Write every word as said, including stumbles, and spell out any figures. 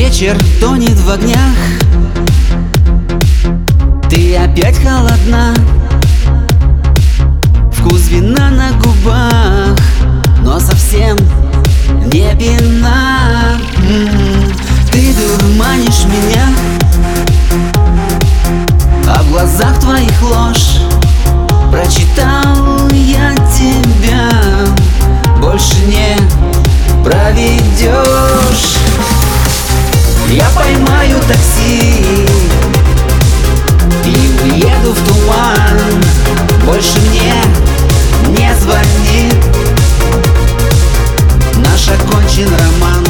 Вечер тонет в огнях, ты опять холодна. Вкус вина на губах, но совсем не пьяна. М-м-м. Ты дурманишь меня, а в глазах твоих ложь.